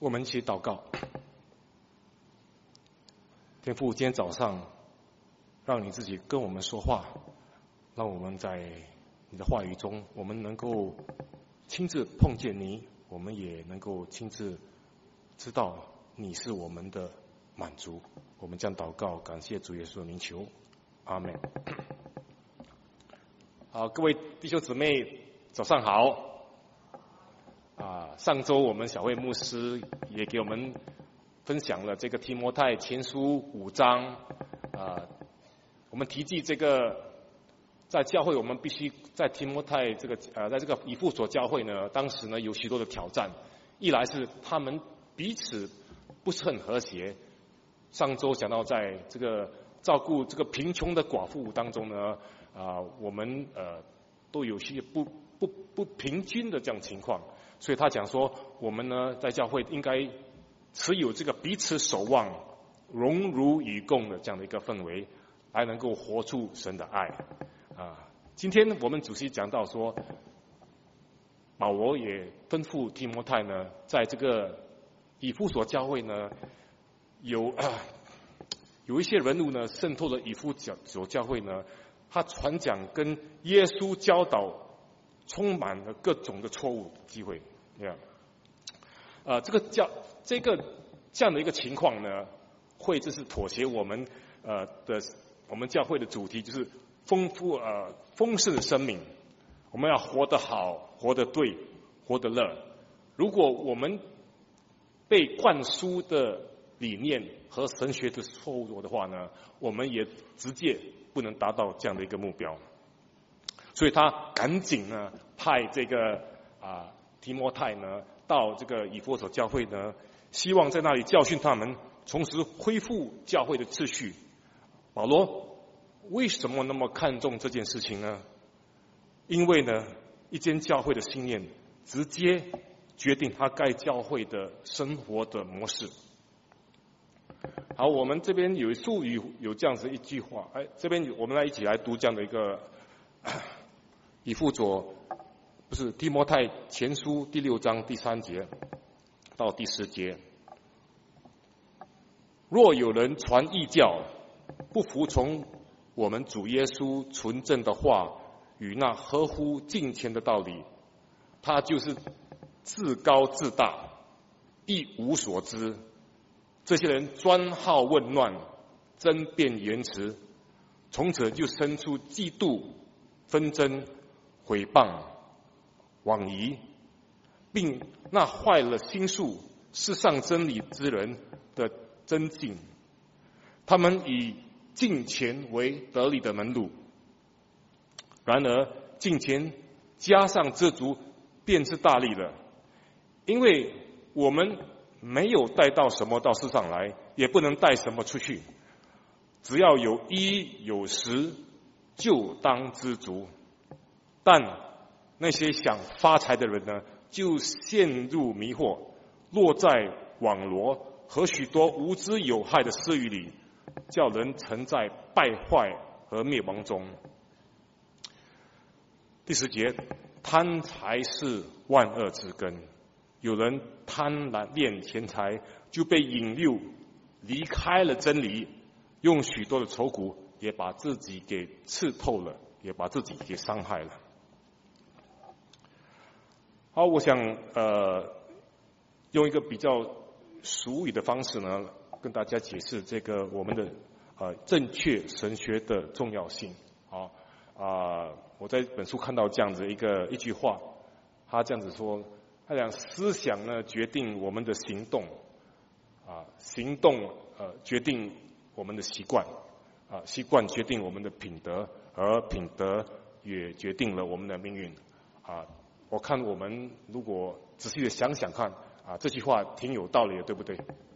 我们一起祷告。天父，今天早上让你自己跟我们说话，让我们在你的话语中，我们能够亲自碰见你，我们也能够亲自知道你是我们的满足。我们将祷告，感谢主耶稣的名求，阿们。好，各位弟兄姊妹，早上好。上周我们小慧牧师也给我们分享了这个提摩太前书5章。我们提及这个在教会，我们必须在提摩太这个在这个以弗所教会呢，当时呢有许多的挑战。一来是他们彼此不是很和谐。上周讲到在这个照顾这个贫穷的寡妇当中呢，我们都有些不平均的这样情况。所以他讲说，我们呢在教会应该持有这个彼此守望、荣辱与共的这样的一个氛围，来能够活出神的爱。今天我们主席讲到说，保罗也吩咐提摩太呢，在这个以弗所教会呢，有一些人物呢渗透了以弗所教会呢，他传讲跟耶稣教导充满了各种的错误机会。这样的一个情况呢，这是妥协我们教会的主题，就是丰盛的生命。我们要活得好，活得对，活得乐。如果我们被灌输的理念和神学的错误的话呢，我们也直接不能达到这样的一个目标。所以他赶紧呢派这个提摩太呢到这个以弗所教会呢，希望在那里教训他们，同时恢复教会的秩序。保罗为什么那么看重这件事情呢？因为呢，一间教会的信念直接决定他该教会的生活的模式。好，我们这边有术语有这样子一句话，这边我们来一起来读这样的一个以弗所提摩太前书第6章第3节到第10节。若有人传异教，不服从我们主耶稣纯正的话与那合乎敬虔的道理，他就是自高自大，一无所知。这些人专好问乱，争辩言辞，从此就生出嫉妒、纷争、毁谤、妄疑，并那坏了心术、世上真理之人的增进。他们以敬虔为得利的门路，然而敬虔加上知足，便是大利了。因为我们没有带到什么到世上来，也不能带什么出去，只要有衣有食，就当知足。但那些想发财的人呢，就陷入迷惑，落在网罗和许多无知有害的私欲里，叫人沉在败坏和灭亡中。第10节，贪财是万恶之根。有人贪恋钱财，就被引诱离开了真理，用许多的愁苦，也把自己给刺透了，也把自己给伤害了。好，我想用一个比较俗语的方式呢，跟大家解释这个我们的正确神学的重要性。我在本书看到这样子一句话，他这样子说，他讲思想呢决定我们的行动，行动决定我们的习惯，习惯决定我们的品德，而品德也决定了我们的命运。我看我们如果仔细的想想看，这句话挺有道理的，对不对？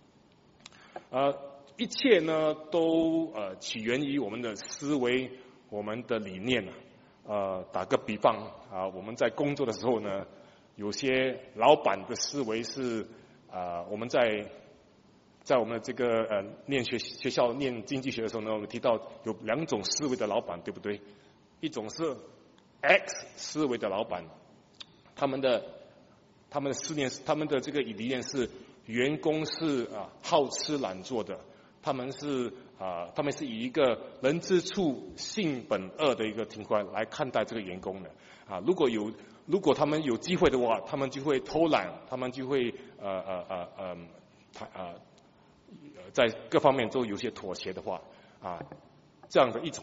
一切呢都起源于我们的思维，我们的理念。打个比方，我们在工作的时候呢，有些老板的思维是我们在我们的这个念学校念经济学的时候呢，我们提到有2种思维的老板，对不对？一种是 X 思维的老板，他们的思念，他们的这个理念是员工是好吃懒做的，他们是以一个人之初性本恶的一个情况来看待这个员工的如果他们有机会的话，他们就会偷懒，他们就会在各方面都有些妥协的话这样的一种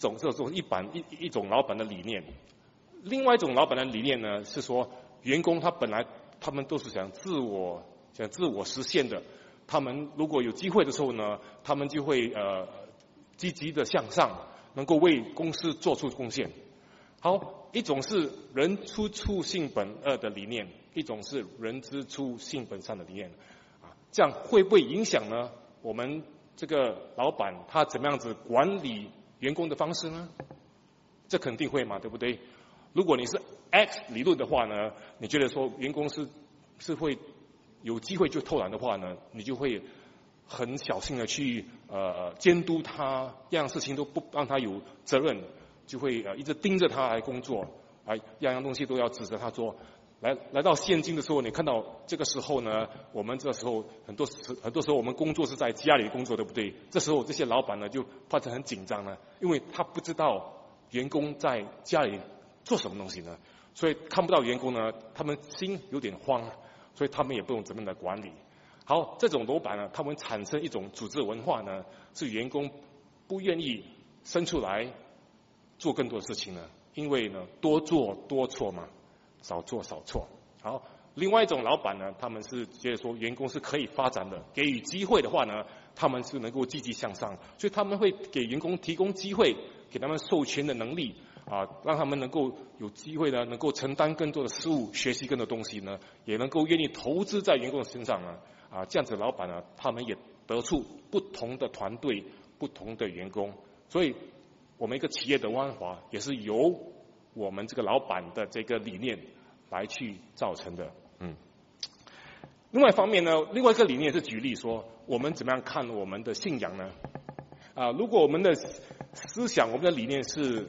老板的理念。另外一种老板的理念呢，是说员工他们都是想自我实现的，他们如果有机会的时候呢，他们就会积极的向上，能够为公司做出贡献。好，一种是人之初性本恶的理念，一种是人之初性本善的理念这样会不会影响呢我们这个老板他怎么样子管理员工的方式呢？这肯定会嘛，对不对？如果你是 X 理论的话呢，你觉得说员工是会有机会就偷懒的话呢，你就会很小心的去监督他，样事情都不让他有责任，就会一直盯着他来工作，样东西都要指责他做。来到现今的时候，你看到这个时候呢，我们这时候很多时候我们工作是在家里工作，对不对？这时候这些老板呢就发生很紧张了，因为他不知道员工在家里做什么东西呢，所以看不到员工呢，他们心有点慌，所以他们也不懂怎么样的管理。好，这种老板呢，他们产生一种组织文化呢，是员工不愿意生出来做更多的事情呢，因为呢多做多错嘛，少做少错。好，另外一种老板呢，他们是觉得说员工是可以发展的，给予机会的话呢，他们是能够积极向上，所以他们会给员工提供机会，给他们授权的能力让他们能够有机会呢，能够承担更多的事务，学习更多东西呢，也能够愿意投资在员工身上呢。这样子的老板呢，他们也得出不同的团队、不同的员工。所以，我们一个企业的万华也是由我们这个老板的这个理念来去造成的。另外一方面呢，另外一个理念是举例说，我们怎么样看我们的信仰呢？如果我们的思想、我们的理念是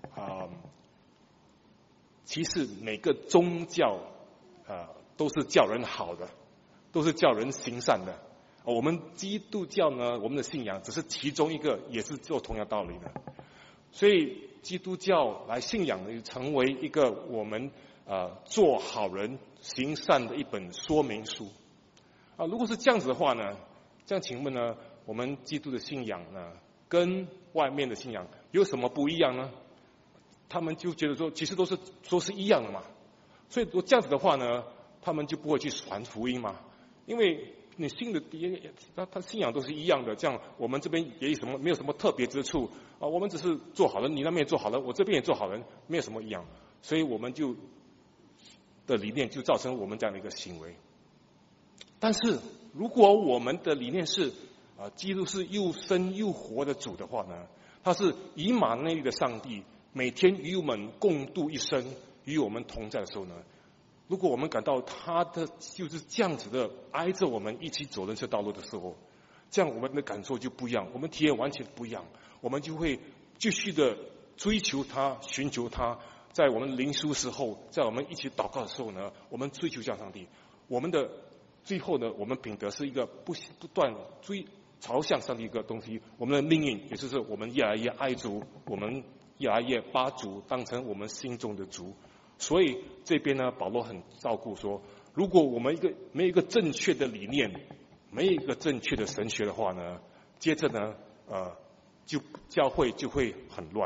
其实每个宗教都是叫人好的，都是叫人行善的。我们基督教呢，我们的信仰只是其中一个，也是做同样道理的。所以基督教来信仰呢，成为一个我们做好人行善的一本说明书。如果是这样子的话呢，这样请问呢，我们基督的信仰呢，跟外面的信仰有什么不一样呢？他们就觉得说，其实都是一样的嘛。所以这样子的话呢，他们就不会去传福音嘛。因为你信的他信仰都是一样的，这样我们这边也没有什么特别之处我们只是做好人，你那边也做好人，我这边也做好人，没有什么一样。所以我们的理念就造成我们这样的一个行为。但是如果我们的理念是基督是又生又活的主的话呢，他是以马内利的上帝，每天与我们共度一生，与我们同在的时候呢，如果我们感到他的就是这样子的挨着我们一起走人生道路的时候，这样我们的感受就不一样，我们体验完全不一样，我们就会继续的追求他，寻求他。在我们灵修时候，在我们一起祷告的时候呢，我们追求向上帝。我们的最后呢，我们品德是一个不断朝向上帝一个东西。我们的命运也就是我们越来越爱主，我们越来越把主当成我们心中的主。所以这边呢，保罗很照顾说，如果我们没有一个正确的理念，没有一个正确的神学的话呢，接着呢，教会就会很乱。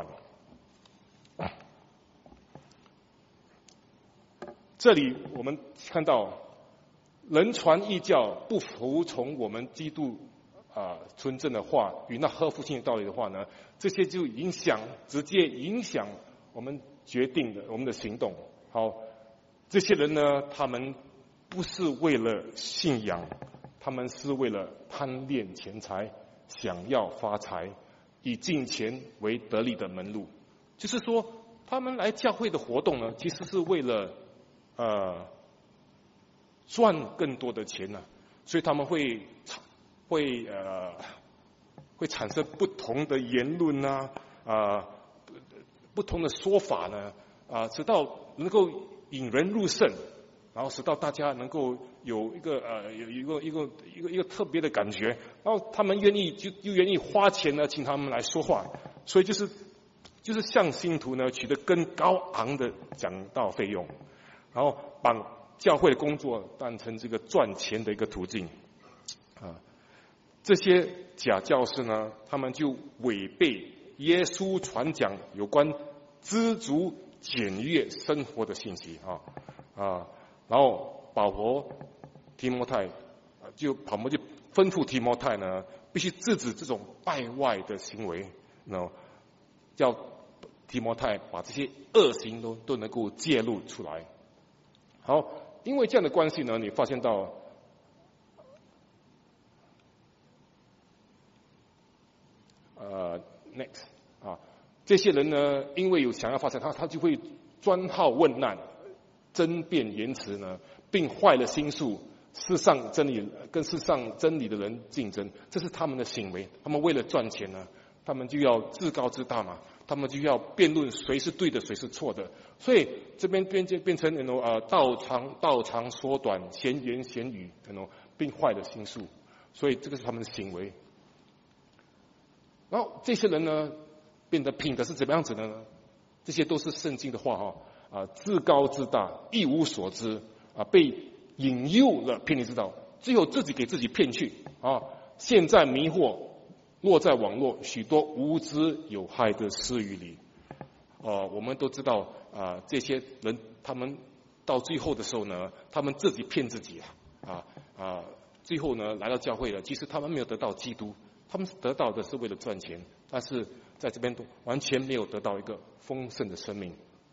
这里我们看到，人传异教，不服从我们基督纯正的话与那合乎性的道理的话呢，这些就直接影响我们决定的我们的行动。好，这些人呢，他们不是为了信仰，他们是为了贪恋钱财，想要发财，以金钱为得利的门路。就是说，他们来教会的活动呢，其实是为了赚更多的钱呢，所以他们会产生不同的言论不同的说法呢直到能够引人入胜然后使到大家能够有一个特别的感觉，然后他们又愿意花钱呢，请他们来说话，所以就是向信徒呢取得更高昂的讲道费用，然后把教会的工作当成这个赚钱的一个途径啊。这些假教师呢，他们就违背耶稣传讲有关知足简约生活的信息然后保罗提摩太就吩咐提摩太呢，必须制止这种败坏的行为，叫提摩太把这些恶行都能够揭露出来。好，因为这样的关系呢，你发现到next 这些人呢，因为有想要发财，他就会专好问难，争辩言辞呢，并坏了心术，跟世上真理的人竞争，这是他们的行为。他们为了赚钱呢，他们就要自高自大嘛，他们就要辩论谁是对的，谁是错的。所以这边变成道长缩短，闲言闲语，并坏了心术。所以这个是他们的行为。然后这些人呢，变得品德是怎么样子的呢？这些都是圣经的话自高自大，一无所知被引诱了偏离之道，最后自己给自己骗去现在迷惑落在网络许多无知有害的私语里。我们都知道这些人他们到最后的时候呢，他们自己骗自己最后呢来到教会了，其实他们没有得到基督，他们得到的是为了赚钱，但是在这边都完全没有得到一个丰盛的生命。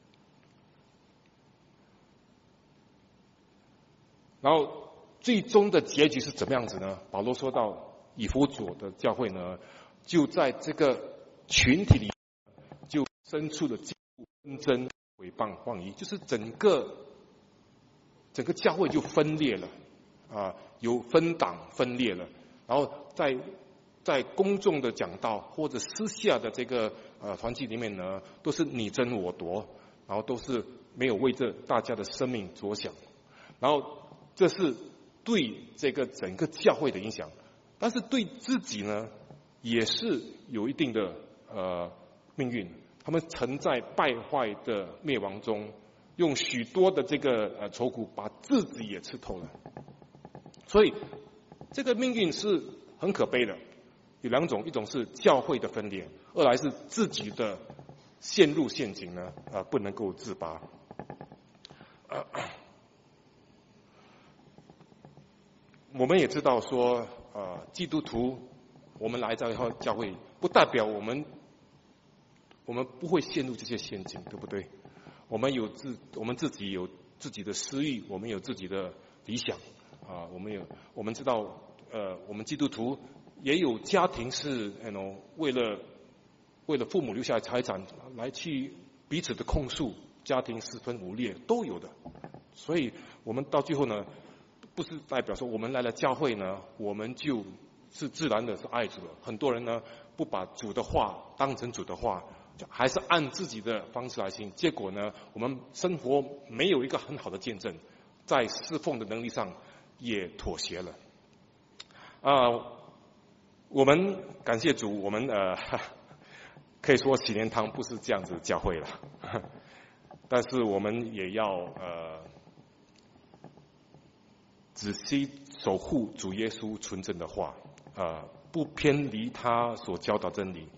然后最终的结局是怎么样子呢？保罗说到以弗所的教会呢，就在这个群体里就生出了嫉妒、纷争、毁谤、妄议，就是整个教会就分裂了有分党分裂了。然后在公众的讲道或者私下的这个团体里面呢，都是你争我夺，然后都是没有为这大家的生命着想，然后这是对这个整个教会的影响，但是对自己呢也是有一定的命运。他们曾在败坏的灭亡中，用许多的这个愁苦把自己也吃透了。所以这个命运是很可悲的，有两种，一种是教会的分裂，二来是自己的陷入陷阱呢不能够自拔。我们也知道说基督徒我们来到教会不代表我们不会陷入这些陷阱，对不对？我们自己有自己的私欲，我们有自己的理想我们知道我们基督徒也有家庭是为了父母留下来财产来去彼此的控诉，家庭四分五裂都有的。所以我们到最后呢，不是代表说我们来了教会呢，我们就是自然的是爱主了。很多人呢不把主的话当成主的话，还是按自己的方式来行，结果呢我们生活没有一个很好的见证，在侍奉的能力上也妥协了我们感谢主，我们可以说喜莲堂不是这样子教会了但是我们也要仔细守护主耶稣纯正的话不偏离他所教导真理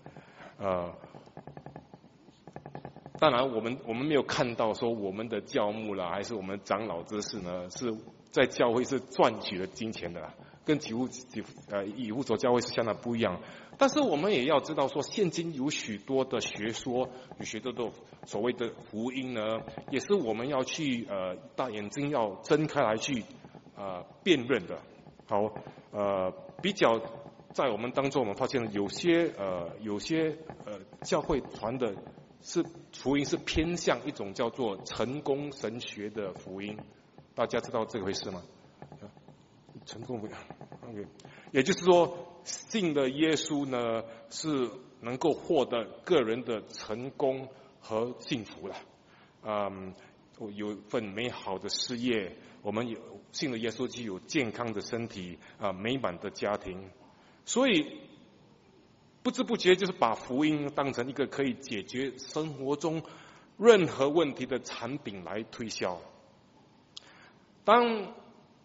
当然我们没有看到说我们的教牧啦，还是我们长老之士呢，是在教会是赚取了金钱的啦，跟以弗所教会是相当不一样。但是我们也要知道说，现今有许多的学说，有许多的所谓的福音呢，也是我们要去大眼睛要睁开来去辨认的。好，比较在我们当中，我们发现有些教会传的是福音是偏向一种叫做成功神学的福音，大家知道这回事吗？成功福音 ，OK， 也就是说，信的耶稣呢是能够获得个人的成功和幸福了。 有一份美好的事业，我们有信了耶稣就有健康的身体美满的家庭，所以不知不觉就是把福音当成一个可以解决生活中任何问题的产品来推销。当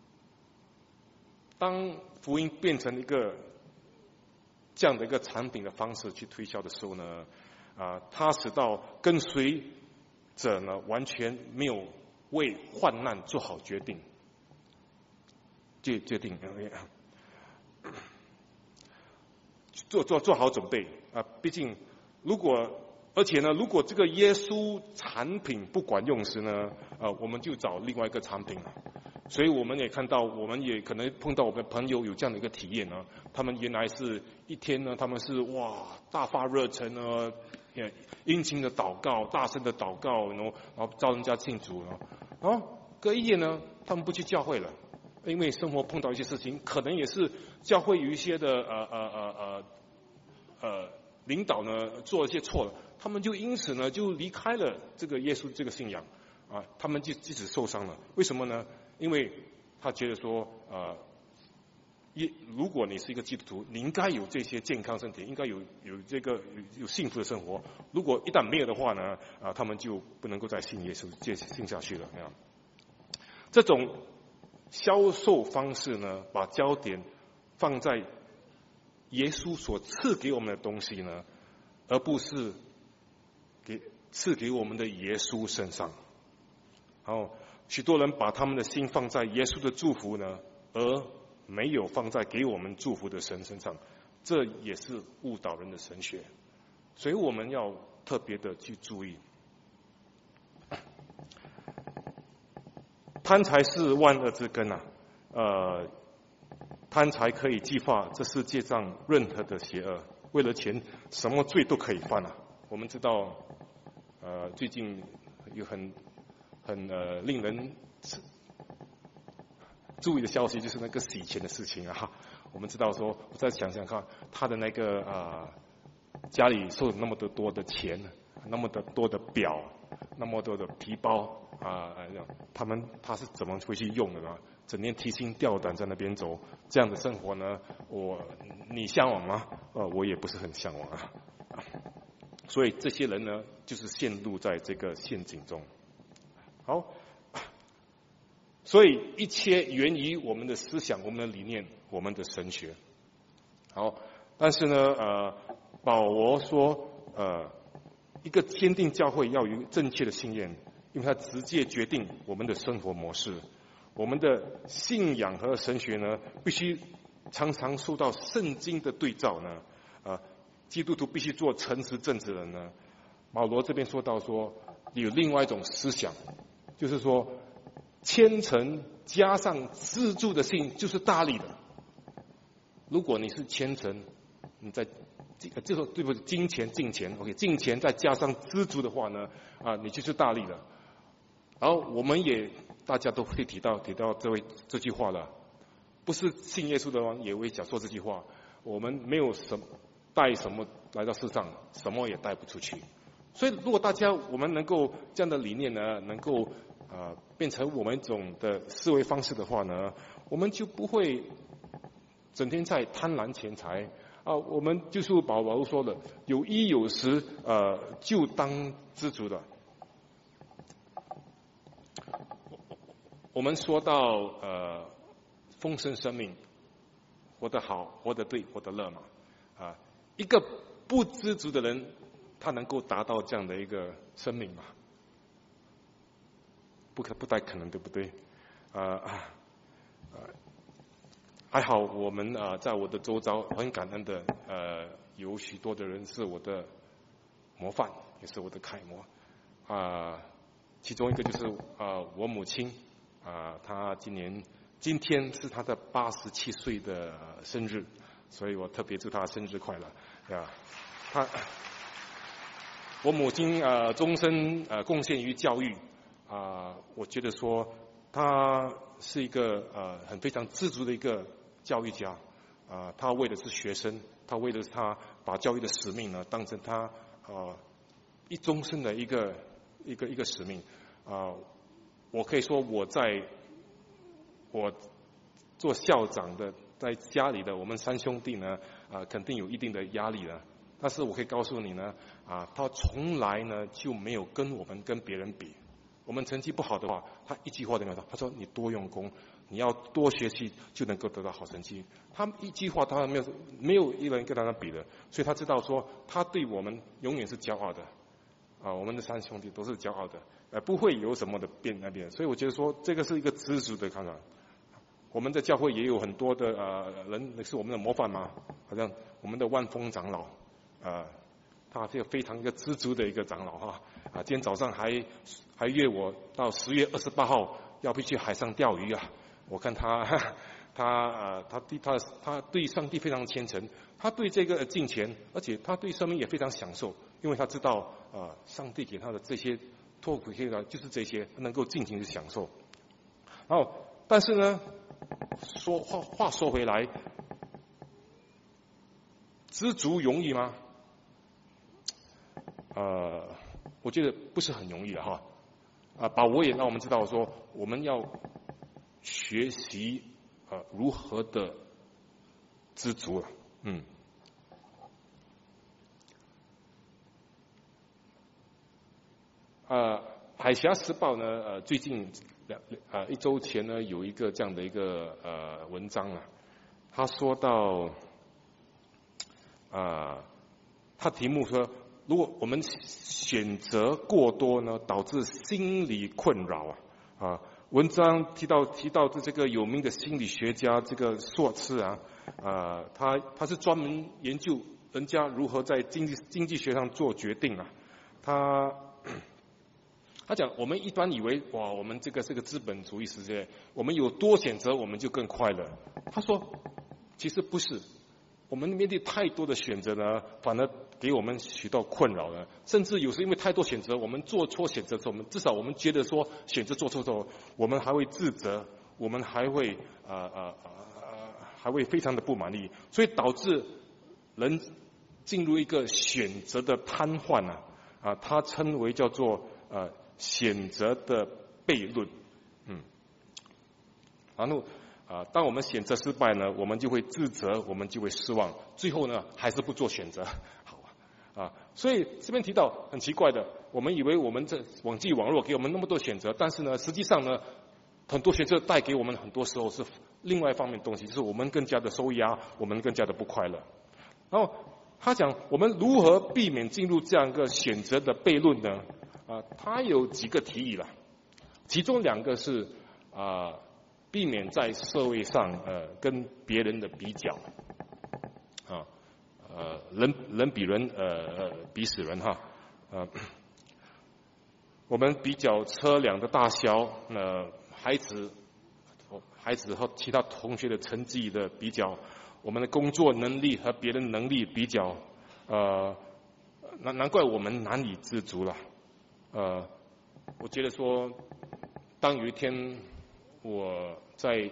福音变成一个这样的一个产品的方式去推销的时候呢，它使到跟随者呢完全没有为患难做好决定，做好准备毕竟而且呢，如果这个耶稣产品不管用时呢，我们就找另外一个产品了。所以我们也看到，我们也可能碰到我们的朋友有这样的一个体验呢。他们原来是一天呢，他们是大发热忱呢，殷勤的祷告，大声的祷告，然后招人家信主了。然后隔一夜呢，他们不去教会了，因为生活碰到一些事情，可能也是教会有一些的领导呢做了一些错了，他们就因此呢就离开了这个耶稣这个信仰他们就即使受伤了。为什么呢？因为他觉得说如果你是一个基督徒，你应该有这些健康身体，应该有有幸福的生活。如果一旦没有的话呢他们就不能够再信耶稣信下去了。这种销售方式呢，把焦点放在耶稣所赐给我们的东西呢，而不是赐给我们的耶稣身上。然后许多人把他们的心放在耶稣的祝福呢，而没有放在给我们祝福的神身上，这也是误导人的神学。所以我们要特别的去注意。贪财是万恶之根贪财可以激发这世界上任何的邪恶，为了钱什么罪都可以犯我们知道最近有很令人注意的消息，就是那个洗钱的事情我们知道说，我再想想看，他的那个家里收了那么多的钱，那么多的表，那么多的皮包他是怎么会去用的呢？整天提心吊胆在那边走，这样的生活呢，你向往吗？我也不是很向往所以这些人呢，就是陷入在这个陷阱中。好，所以一切源于我们的思想、我们的理念、我们的神学。好，但是呢，保罗说，一个坚定教会要有正确的信念，因为它直接决定我们的生活模式。我们的信仰和神学呢，必须常常受到圣经的对照呢。基督徒必须做诚实正直的人呢。保罗这边说到说，有另外一种思想，就是说虔诚加上资助的信就是大力的。如果你是虔诚，你在就说对不起，金钱敬钱 ，OK， 敬钱再加上知足的话呢，你就是大力的。然后我们也大家都会提到这句话了，不是信耶稣的人也会讲说这句话。我们没有带什么来到世上，什么也带不出去。所以如果我们能够这样的理念呢，能够变成我们一种的思维方式的话呢，我们就不会整天在贪婪钱财我们就是保罗说的，有衣有食就当知足的。我们说到丰盛生命，活得好，活得对，活得乐嘛一个不知足的人，他能够达到这样的一个生命吗？不太可能，对不对？还好我们在我的周遭很感恩的有许多的人是我的模范，也是我的楷模其中一个就是我母亲她今天是她的87岁的生日，所以我特别祝她生日快乐我母亲终身贡献于教育我觉得说她是一个很非常知足的一个教育家她为的是学生，她为的是她把教育的使命呢当成她一终身的一个使命我可以说我做校长的，在家里的我们三兄弟呢，肯定有一定的压力了。但是我可以告诉你呢，他从来呢就没有跟别人比。我们成绩不好的话，他一句话都没有说。他说你多用功，你要多学习就能够得到好成绩。他一句话他没有一个人跟他比的，所以他知道说他对我们永远是骄傲的。我们的三兄弟都是骄傲的，不会有什么的变那边。所以我觉得说这个是一个知足的看法。我们在教会也有很多的人是我们的模范嘛，好像我们的万峰长老，他是非常一个知足的一个长老哈。今天早上还约我到10月28号要去海上钓鱼啊。我看他对上帝非常虔诚，他对这个敬虔，而且他对生命也非常享受，因为他知道上帝给他的这些托付给他就是这些，能够尽情的享受。然后，但是呢，话说回来，知足容易吗？我觉得不是很容易的哈。保罗也让我们知道说，我们要学习如何的知足了。海峡时报呢，最近1周前呢有一个这样的一个文章啊，他说到他题目说，如果我们选择过多呢，导致心理困扰文章提到的这个有名的心理学家这个硕茨他是专门研究人家如何在经济学上做决定他讲，我们一般以为我们这个是个资本主义世界，我们有多选择我们就更快乐。他说，其实不是，我们面对太多的选择呢，反而给我们许多困扰了。甚至有时因为太多选择，我们做错选择之后，至少我们觉得说选择做错之后，我们还会自责，我们还会非常的不满意，所以导致人进入一个选择的瘫痪他称为叫做选择的悖论。然后当我们选择失败呢，我们就会自责，我们就会失望，最后呢还是不做选择。所以这边提到很奇怪的，我们以为我们这网络给我们那么多选择，但是呢实际上呢很多选择带给我们很多时候是另外一方面的东西，就是我们更加的受压，我们更加的不快乐。然后他讲我们如何避免进入这样一个选择的悖论呢？他有几个提议了，其中2个是避免在社会上跟别人的比较人比人比死人哈。我们比较车辆的大小，孩子和其他同学的成绩的比较，我们的工作能力和别人能力比较，难怪我们难以知足了。我觉得说，当有一天我在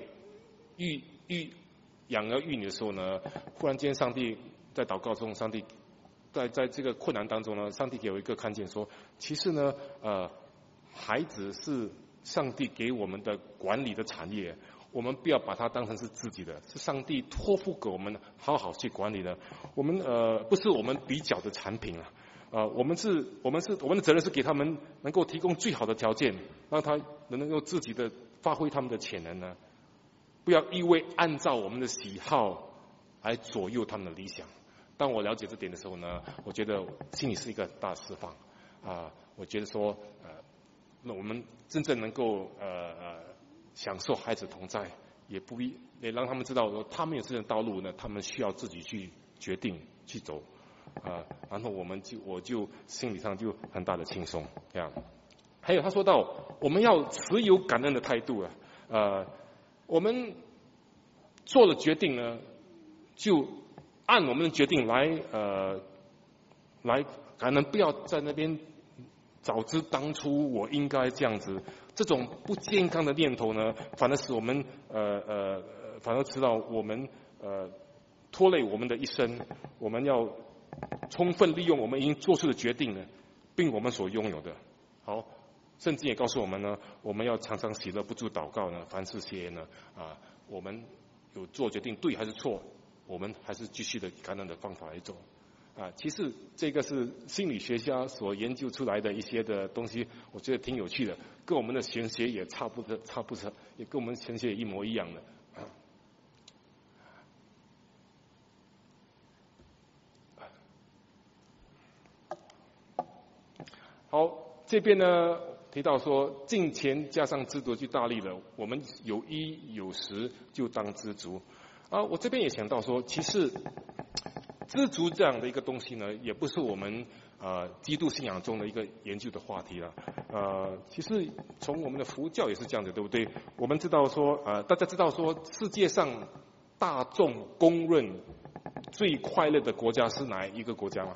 养儿育女的时候呢，忽然间上帝在祷告中，上帝在这个困难当中呢，上帝给我一个看见说，其实呢孩子是上帝给我们的管理的产业，我们不要把它当成是自己的，是上帝托付给我们好好去管理的。我们不是我们比较的产品我们的责任是给他们能够提供最好的条件，让他能够自己的发挥他们的潜能呢，不要一味按照我们的喜好来左右他们的理想。当我了解这点的时候呢，我觉得心里是一个大释放我觉得说那我们真正能够享受孩子同在，也让他们知道说他们有自己的道路呢，他们需要自己去决定去走然后我就心理上就很大的轻松这样。还有他说到我们要持有感恩的态度我们做了决定呢，就按我们的决定来感恩，不要在那边早知当初我应该这样子，这种不健康的念头呢，反而使我们反而知道我们拖累我们的一生。我们要充分利用我们已经做出的决定呢，并我们所拥有的。好， 圣经也告诉我们呢，我们要常常喜乐，不住祷告呢，凡事谢恩呢。我们有做决定对还是错，我们还是继续的感恩的方法来走。其实这个是心理学家所研究出来的一些的东西，我觉得挺有趣的，跟我们的神学也差不多，也跟我们神学也一模一样的。好，这边呢提到说，敬虔加上知足就大利了。我们有衣有食就当知足。我这边也想到说，其实知足这样的一个东西呢，也不是我们基督信仰中的一个研究的话题了。其实从我们的佛教也是这样子，对不对？我们知道说，大家知道说，世界上大众公认最快乐的国家是哪一个国家吗？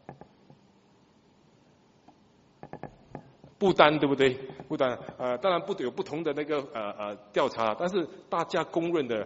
不丹，对不对？不丹，当然有不同的那个调查，但是大家公认的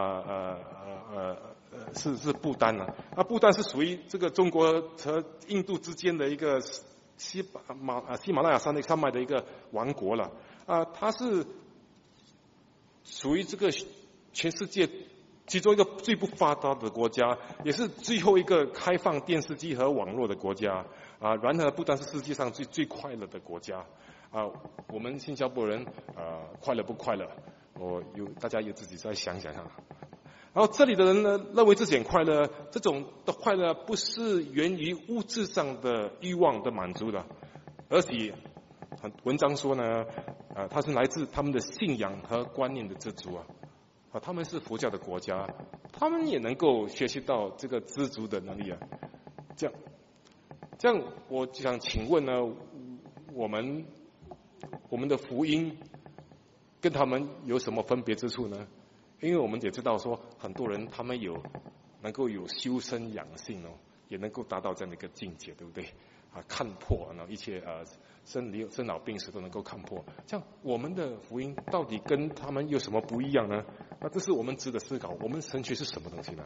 是不丹了。不丹是属于这个中国和印度之间的一个喜马拉雅山脉的一个王国了。它是属于这个全世界其中一个最不发达的国家，也是最后一个开放电视机和网络的国家。然而不单是世界上最快乐的国家。我们新加坡人快乐不快乐？大家自己再想想哈。然后这里的人呢，认为自己很快乐，这种的快乐不是源于物质上的欲望的满足的，而且文章说呢，它是来自他们的信仰和观念的知足他们是佛教的国家，他们也能够学习到这个知足的能力这样，我想请问呢，我们的福音跟他们有什么分别之处呢？因为我们也知道说，很多人他们能够有修身养性也能够达到这样的一个境界，对不对？看破一切生老病死都能够看破。这样，我们的福音到底跟他们有什么不一样呢？这是我们值得思考。我们神学是什么东西呢？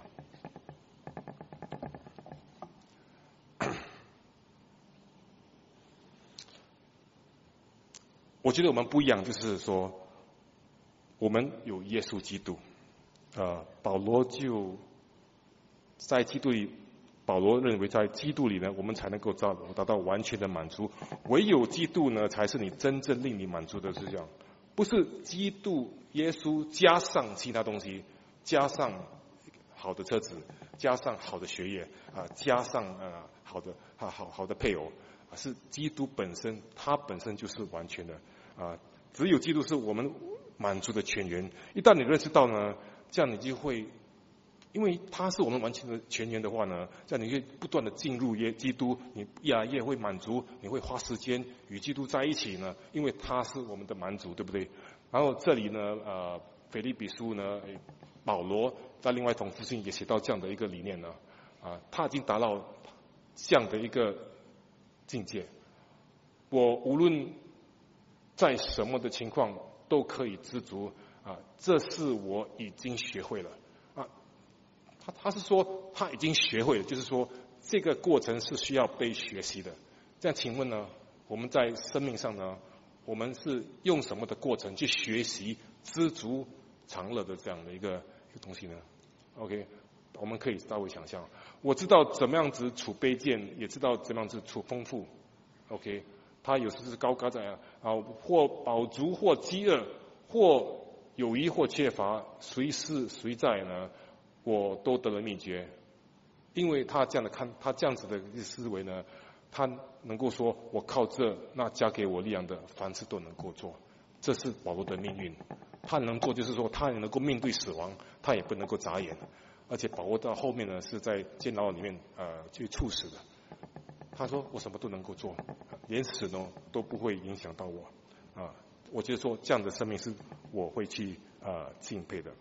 我觉得我们不一样，就是说，我们有耶稣基督，保罗就在基督里，保罗认为在基督里呢，我们才能够达到完全的满足。唯有基督呢，才是你真正令你满足的是这样，不是基督耶稣加上其他东西，加上好的车子，加上好的学业加上好的配偶，是基督本身，他本身就是完全的。只有基督是我们满足的全源。一旦你认识到呢，这样你就会，因为他是我们完全的全源的话呢，这样你会不断的进入基督，你也会满足，你会花时间与基督在一起呢，因为他是我们的满足，对不对？然后这里呢，腓立比书呢，保罗在另外一封书信也写到这样的一个理念呢，他已经达到这样的一个境界。我无论在什么的情况都可以知足这是我已经学会了他是说他已经学会了，就是说这个过程是需要被学习的。这样请问呢，我们在生命上呢，我们是用什么的过程去学习知足常乐的这样的一个东西呢？ OK， 我们可以稍微想象，我知道怎么样子处卑贱，也知道怎么样子处丰富。 OK，他有时是高在或饱足或饥饿，或有余或缺乏，随是随在呢，我都得了秘诀。因为他这样子的思维呢，他能够说，我靠那加给我力量的，凡事都能够做。这是保罗的命运。他能做，就是说他也能够面对死亡，他也不能够眨眼。而且保罗到后面呢，是在监牢里面去处死的。他说我什么都能够做，连死呢都不会影响到我我觉得说这样的生命是我会去敬佩的。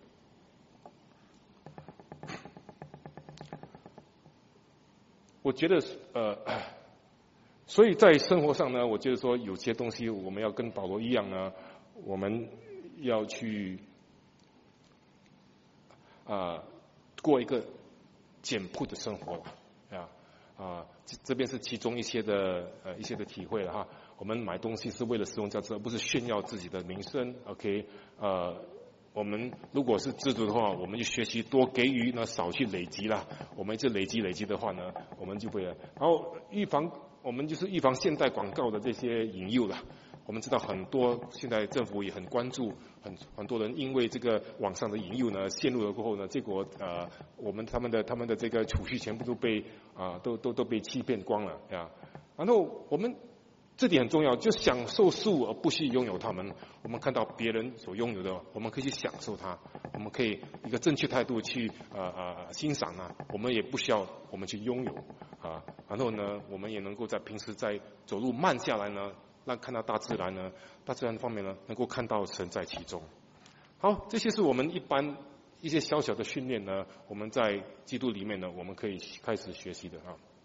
我觉得所以在生活上呢，我觉得说有些东西我们要跟保罗一样呢，我们要去过一个简朴的生活这边是其中一些的体会了我们买东西是为了使用价值，而不是炫耀自己的名声。OK， 我们如果是知足的话，我们就学习多给予，那少去累积啦。我们一直累积的话呢，我们就会了。然后我们就是预防现代广告的这些引诱啦。我们知道很多现在政府也很关注，很多人因为这个网上的引诱呢陷入了过后呢，结果他们的这个储蓄全部都被都被欺骗光了呀。然后我们这点很重要，就享受事物而不去拥有它们。我们看到别人所拥有的，我们可以去享受它，我们可以一个正确态度去欣赏啊。我们也不需要我们去拥有啊。然后呢，我们也能够在平时在走路慢下来呢，让看到大自然呢，大自然方面呢，能够看到神在其中。好，这些是我们一般一些小小的训练呢，我们在基督里面呢，我们可以开始学习的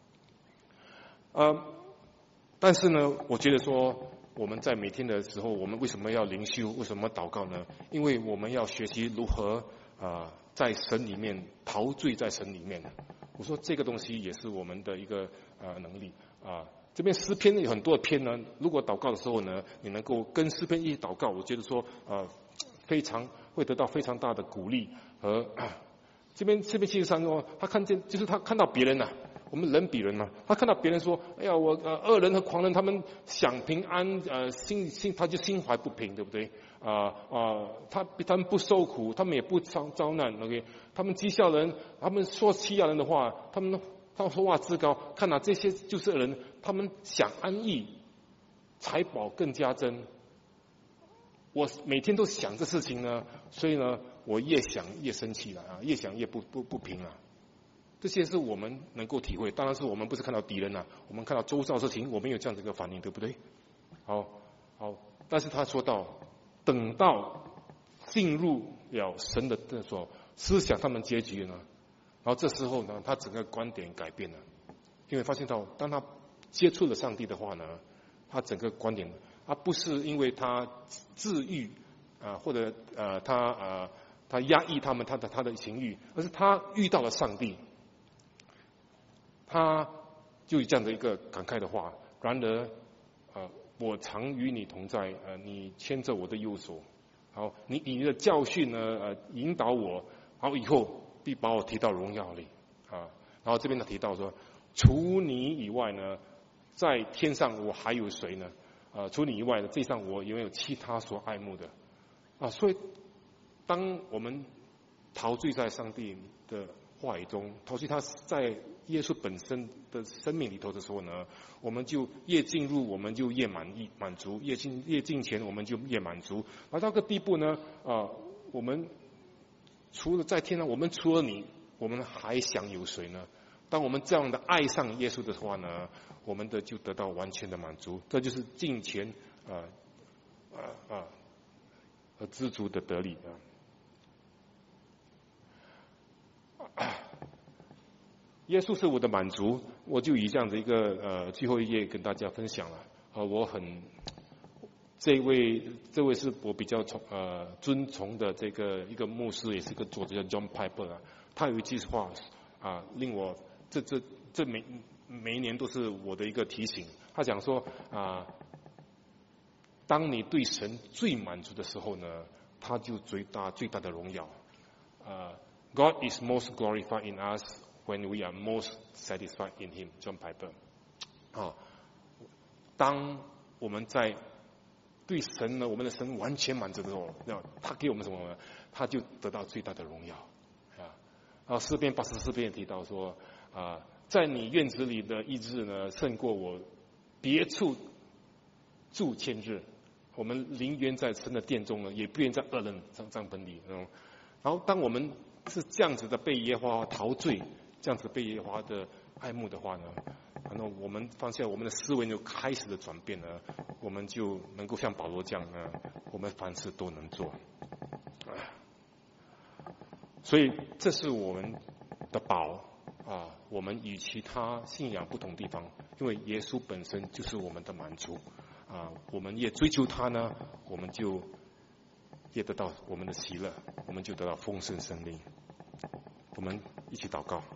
啊。但是呢，我觉得说我们在每天的时候，我们为什么要灵修？为什么祷告呢？因为我们要学习如何在神里面陶醉在神里面。我说这个东西也是我们的一个能力啊。这边诗篇有很多的篇呢，如果祷告的时候呢，你能够跟诗篇一起祷告，我觉得说非常会得到非常大的鼓励和这边73说，他看见就是他看到别人呐。我们人比人嘛，他看到别人说：“哎呀，我恶人和狂人他们享平安，他就心怀不平，对不对？他们不受苦，他们也不遭难 ，OK？ 他们讥笑人，他们说欺压人的话，他们说话自高，看到这些就是人，他们想安逸，财宝更加增。我每天都想这事情呢，所以呢，我越想越生气了啊，越想越不平了。”这些是我们能够体会，当然是我们不是看到敌人我们看到周遭事情，我们有这样的一个反应，对不对？好，但是他说到，等到进入了神的这所思想，他们结局呢，然后这时候呢，他整个观点改变了，因为发现到，当他接触了上帝的话呢，他整个观点，他不是因为他自愈或者他压抑他的情欲，而是他遇到了上帝。他就有这样的一个感慨的话，然而我常与你同在，你牵着我的右手，好，你以你的教训呢引导我，好，以后必把我提到荣耀里然后这边他提到说，除你以外呢，在天上我还有谁呢？除你以外的地上我有没有其他所爱慕的所以当我们陶醉在上帝的话语中，陶醉他在耶稣本身的生命里头的时候呢，我们就越进入，我们就越满足，越进前我们就越满足，而到个地步呢，我们除了在天上，我们除了你，我们还想有谁呢？当我们这样的爱上耶稣的话呢，我们的就得到完全的满足，这就是敬虔和知足的得力耶稣是我的满足，我就以这样的一个最后一页跟大家分享了。这位是我比较尊崇的这个一个牧师，也是个作者叫 John Piper 他有一句话令我这每一年都是我的一个提醒。他讲说当你对神最满足的时候呢，他就最大的荣耀。God is most glorified in us.When we are most satisfied in Him, John Piper. 当我们在对神呢，我们的神完全满足的时候，他给我们什么呢？他就得到最大的荣耀诗篇84篇也提到说在你院子里的一日呢，胜过我别处住千日。我们宁愿在神的殿中呢，也不愿在恶人帐篷里。然后当我们是这样子的被耶和华陶醉，这样子被耶和华的爱慕的话呢，然后我们发现我们的思维就开始的转变了，我们就能够像保罗这样呢，我们凡事都能做。所以这是我们的宝我们与其他信仰不同地方，因为耶稣本身就是我们的满足我们越追求他呢，我们就越得到我们的喜乐，我们就得到丰盛生命。我们一起祷告。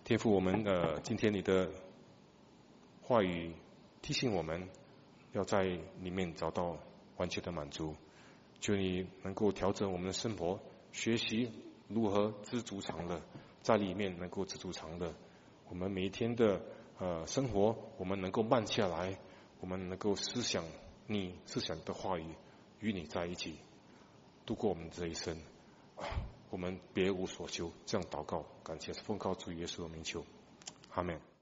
天父，我们今天你的话语提醒我们，要在里面找到完全的满足。求你能够调整我们的生活，学习如何知足常乐，在里面能够知足常乐。我们每一天的生活，我们能够慢下来，我们能够思想你的话语，与你在一起，度过我们这一生。我们别无所求，这样祷告，感谢奉靠主耶稣的名求，阿门。